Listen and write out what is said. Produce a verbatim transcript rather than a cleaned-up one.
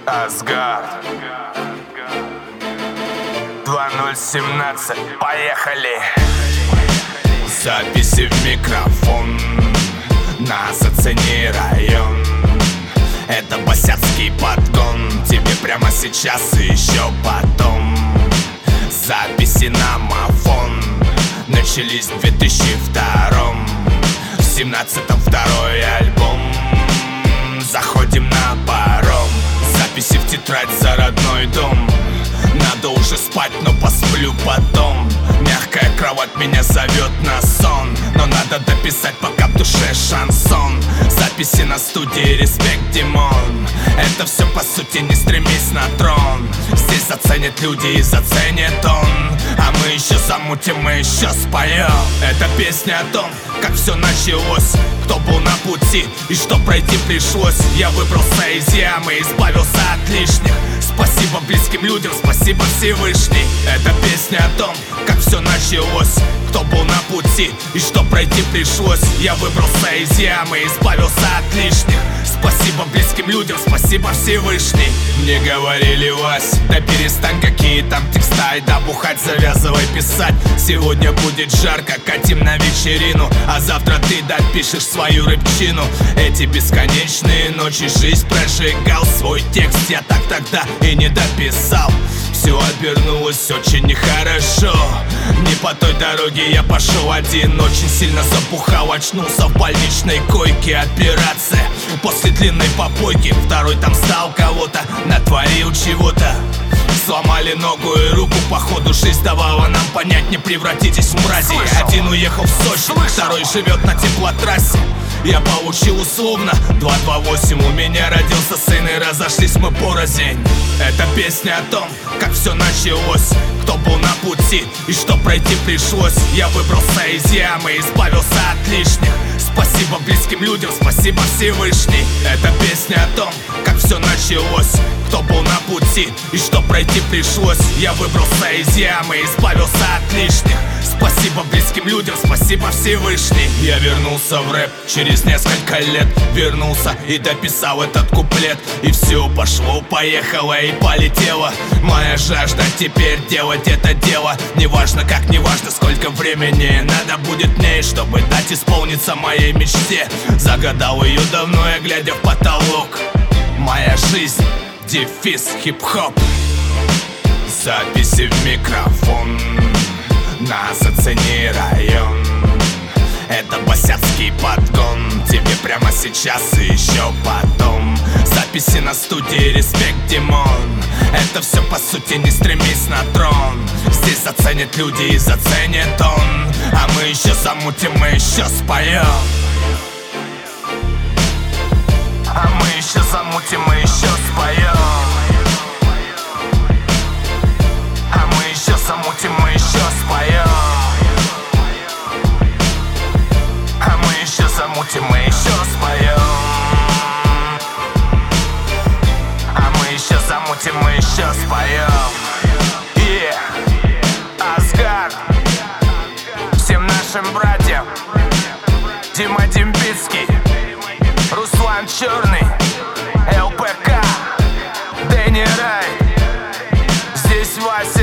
Асгард. Два ноль семнадцать, поехали. Записи в микрофон, нас оцени район. Это босяцкий подгон, тебе прямо сейчас и еще потом. Записи на мафон начались в две тысячи втором. В семнадцатом второй альбом. Заходим на паром. Записи в тетрадь за родной дом. Надо уже спать, но посплю потом. Мягкая кровать меня зовет на сон, но надо дописать, пока в душе шансон. Записи на студии, респект, Димон. Это все по сути, не стремись на трон. Здесь заценят люди и заценит он. А мы еще замутим, мы еще споем. Это песня о том, как все началось, кто был на пути и что пройти пришлось. Я выбрался из ямы, избавился от лишних. Спасибо близким людям, спасибо Всевышний. Это песня о том, как все началось, кто был на пути и что пройти пришлось. Я выбрался из ямы, избавился от лишних. Спасибо близким людям, спасибо Всевышний. Мне говорили: Вась, да перестань, какие там текста, и да бухать завязывай писать. Сегодня будет жарко, катим на вечерину, а завтра ты допишешь свою рыбчину. Эти бесконечные ночи жизнь прожигал, свой текст я так тогда и не дописал. Все обернулось очень нехорошо. Не по той дороге я пошел один. Очень сильно запухал, очнулся в больничной койке. Операция после длинной попойки. Второй там стал кого-то, натворил чего-то. Сломали ногу и руку, походу жизнь давала нам понять: не превратитесь в мрази. Один уехал в Сочи, второй живет на теплотрассе. Я получил условно два два восемь. У меня родился сын и разошлись мы порознь. Это песня о том, как все началось, кто был на пути и что пройти пришлось. Я выбрался из ямы, избавился от лишних. Спасибо близким людям, спасибо Всевышний. Это песня о том, как все началось, кто был на пути и что пройти пришлось. Я выбрался из ямы, избавился от лишних. Спасибо близким людям, спасибо Всевышний. Я вернулся в рэп через несколько лет. Вернулся и дописал этот куплет. И все пошло-поехало и полетело. Моя жажда теперь делать это дело. Неважно как, неважно сколько времени надо будет мне, чтобы дать исполниться моей мечте. Загадал ее давно я, глядя в потолок. Моя жизнь, дефис, хип-хоп. Записи в микрофон, нас оцени район. Это босяцкий подгон, тебе прямо сейчас и еще потом. Записи на студии, респект, Димон. Это все по сути, не стремись на трон. Здесь заценят люди и заценит он. А мы еще замутим, мы еще споем. А мы еще замутим, мы еще споем. А мы еще замутим, мы еще споем. А мы еще замутим, мы еще споем. А мы еще замутим, мы еще споем. Yeah. Асгард. Всем нашим братьям. Дима Дембицкий, Руслан Черный, эл пэ ка, Дэнни Рай. Здесь Вася.